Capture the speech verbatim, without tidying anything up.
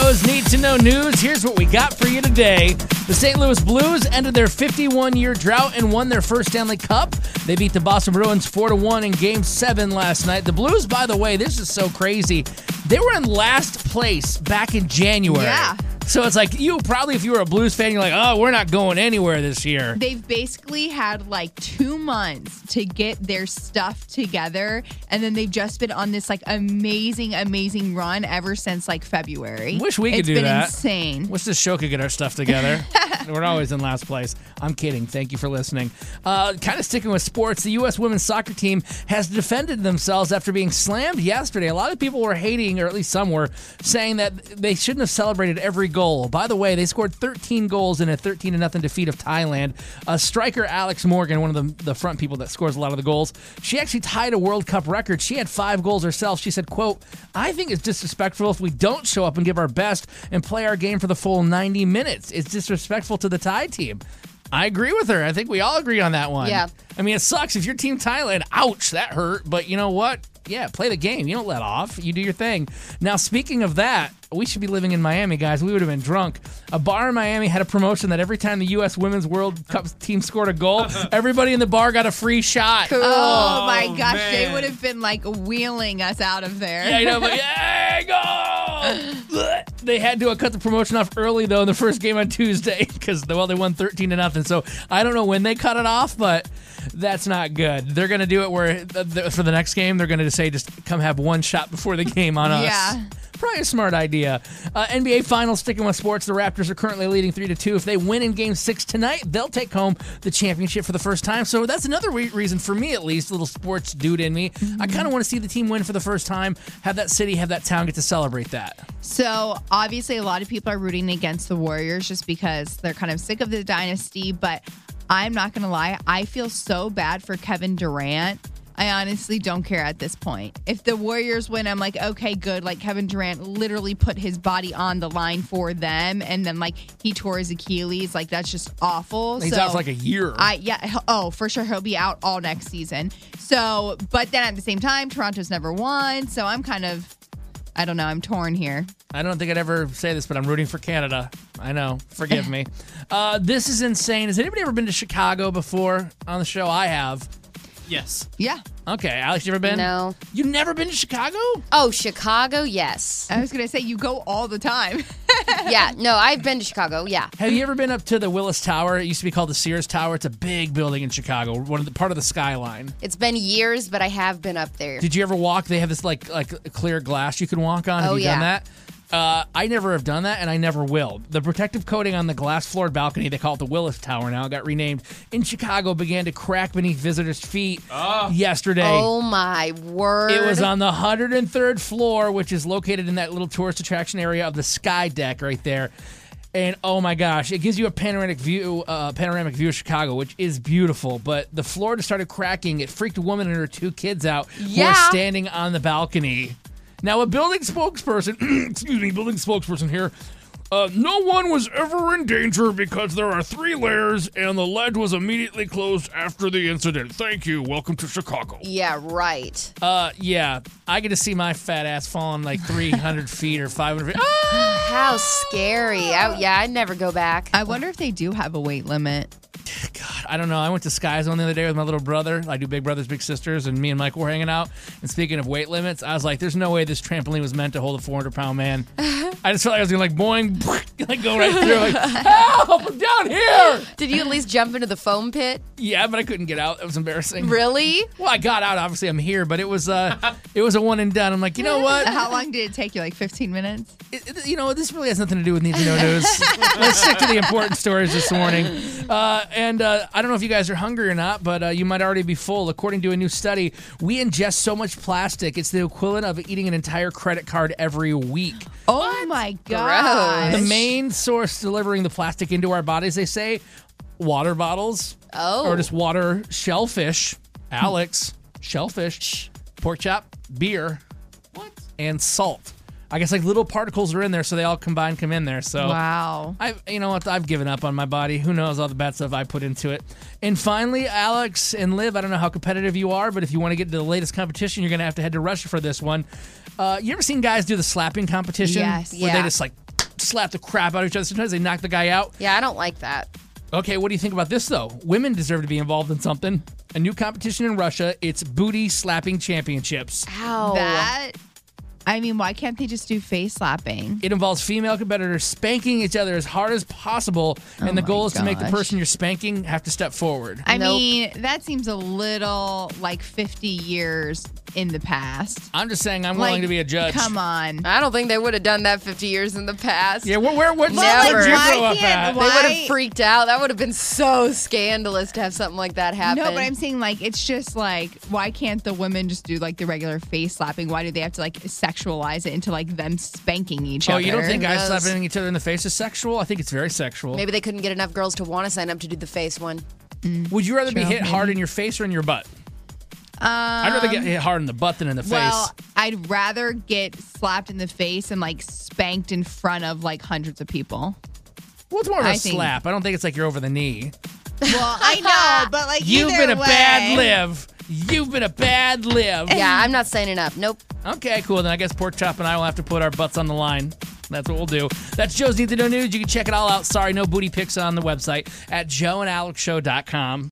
Chicago's Need to Know News. Here's what we got for you today. The Saint Louis Blues ended their fifty-one-year drought and won their first Stanley Cup. They beat the Boston Bruins four to one in Game seven last night. The Blues, by the way, this is so crazy. They were in last place back in January. Yeah. So it's like you probably, if you were a Blues fan, you're like, oh, we're not going anywhere this year. They've basically had like two months to get their stuff together, and then they've just been on this like amazing, amazing run ever since like February. Wish we could it's do been that. Insane. Wish this show could get our stuff together. We're always in last place. I'm kidding. Thank you for listening. Uh, kind of sticking with sports, the U S women's soccer team has defended themselves after being slammed yesterday. A lot of people were hating, or at least some were, saying that they shouldn't have celebrated every goal. By the way, they scored thirteen goals in a thirteen to nothing defeat of Thailand. Uh, striker Alex Morgan, one of the, the front people that scores a lot of the goals, she actually tied a World Cup record. She had five goals herself. She said, quote, I think it's disrespectful if we don't show up and give our best and play our game for the full ninety minutes. It's disrespectful to the Thai team. I agree with her. I think we all agree on that one. Yeah. I mean, it sucks if you're Team Thailand. Ouch, that hurt. But you know what? Yeah, play the game. You don't let off. You do your thing. Now, speaking of that, we should be living in Miami, guys. We would have been drunk. A bar in Miami had a promotion that every time the U S Women's World Cup team scored a goal, everybody in the bar got a free shot. Cool. Oh, my gosh, man. they would have been like wheeling us out of there. Yeah, you know, but yeah, go! They had to uh, cut the promotion off early, though, in the first game on Tuesday because, well, they won thirteen to nothing. So I don't know when they cut it off, but that's not good. They're going to do it where, th- th- for the next game, they're going to say just come have one shot before the game on us. Yeah. Probably a smart idea. Uh, N B A Finals, sticking with sports, the Raptors are currently leading three to two. If they win in Game six tonight, they'll take home the championship for the first time. So that's another re- reason for me, at least, a little sports dude in me. Mm-hmm. I kind of want to see the team win for the first time, have that city, have that town get to celebrate that. So, obviously, a lot of people are rooting against the Warriors just because they're kind of sick of the dynasty. But I'm not going to lie. I feel so bad for Kevin Durant. I honestly don't care at this point. If the Warriors win, I'm like, okay, good. Like, Kevin Durant literally put his body on the line for them, and then, like, he tore his Achilles. Like, that's just awful. He's so, out for, like, a year. I Yeah. he'll- Oh, for sure. He'll be out all next season. So, but then at the same time, Toronto's never won. So I'm kind of, I don't know. I'm torn here. I don't think I'd ever say this, but I'm rooting for Canada. I know. Forgive me. Uh, this is insane. Has anybody ever been to Chicago before on the show? I have. Yes. Yeah. Okay. Alex, you ever been? No. You've never been to Chicago? Oh, Chicago, yes. I was going to say, you go all the time. Yeah, no, I've been to Chicago, yeah. Have you ever been up to the Willis Tower? It used to be called the Sears Tower. It's a big building in Chicago, one of the part of the skyline. It's been years, but I have been up there. Did you ever walk? They have this like like clear glass you can walk on. Have Oh, you done yeah. that? Uh, I never have done that, and I never will. The protective coating on the glass-floored balcony, they call it the Willis Tower now, got renamed, in Chicago began to crack beneath visitors' feet yesterday. Oh, my word. It was on the one hundred third floor, which is located in that little tourist attraction area of the Sky Deck right there. And oh my gosh, it gives you a panoramic view, uh, panoramic view of Chicago, which is beautiful. But the floor just started cracking. It freaked a woman and her two kids out who Yeah. were standing on the balcony. Now, a building spokesperson, excuse me, building spokesperson here, uh, no one was ever in danger because there are three layers and the ledge was immediately closed after the incident. Thank you. Welcome to Chicago. Yeah, right. Uh, yeah, I get to see my fat ass falling like three hundred feet or five hundred feet. Ah! How scary. I, yeah, I'd never go back. I wonder if they do have a weight limit. God, I don't know. I went to Sky Zone the other day with my little brother. I do Big Brothers Big Sisters, and me and Mike were hanging out. And speaking of weight limits, I was like, "There's no way this trampoline was meant to hold a four hundred pound man." I just felt like I was gonna like boing, like go right through. Like, help! I'm down here. Did you at least jump into the foam pit? Yeah, but I couldn't get out. It was embarrassing. Really? Well, I got out. Obviously, I'm here, but it was uh, it was a one and done. I'm like, you know what? How long did it take you? Like fifteen minutes? It, it- you know, this really has nothing to do with Need to Know News. Let's stick to the important stories this morning. Uh, and uh, I don't know if you guys are hungry or not, but uh, you might already be full. According to a new study, we ingest so much plastic, it's the equivalent of eating an entire credit card every week. Oh my god! The main source delivering the plastic into our bodies, they say, water bottles. Oh. Or just water, shellfish, Alex, shellfish, pork chop, beer, what? And salt. I guess like little particles are in there, so they all combine come in there. So Wow. I, you know what? I've given up on my body. Who knows all the bad stuff I put into it. And finally, Alex and Liv, I don't know how competitive you are, but if you want to get to the latest competition, you're going to have to head to Russia for this one. Uh, you ever seen guys do the slapping competition? Yes. Where Yeah. they just like slap the crap out of each other. Sometimes they knock the guy out. Yeah, I don't like that. Okay, what do you think about this, though? Women deserve to be involved in something. A new competition in Russia. It's booty slapping championships. Ow. That, I mean, why can't they just do face slapping? It involves female competitors spanking each other as hard as possible, and Oh the my goal is to make the gosh. person you're spanking have to step forward. I Nope. mean, that seems a little like fifty years in the past. I'm just saying I'm willing Like, to be a judge. Come on. I don't think they would have done that fifty years in the past. Yeah, where, where, where, Never. where'd you Why grow up can't- at? They why- would have freaked out. That would have been so scandalous to have something like that happen. No, but I'm saying like it's just like why can't the women just do like the regular face slapping? Why do they have to like sexualize it into like them spanking each Oh, other? you don't think guys knows? slapping each other in the face is sexual? I think it's very sexual. Maybe they couldn't get enough girls to want to sign up to do the face one. Would you rather be True, hit hard maybe. in your face or in your butt? Um, I'd rather get hit hard in the butt than in the face. Well, I'd rather get slapped in the face and like spanked in front of like hundreds of people. Well, it's more of a I think- slap. I don't think it's like you're over the knee. Well, I know, but like You've either been a way- bad live. You've been a bad live. Yeah, I'm not signing up. Nope. Okay, cool. Then I guess Pork Chop and I will have to put our butts on the line. That's what we'll do. That's Joe's Need to Know News. You can check it all out. Sorry, no booty pics on the website at joe and alex show dot com.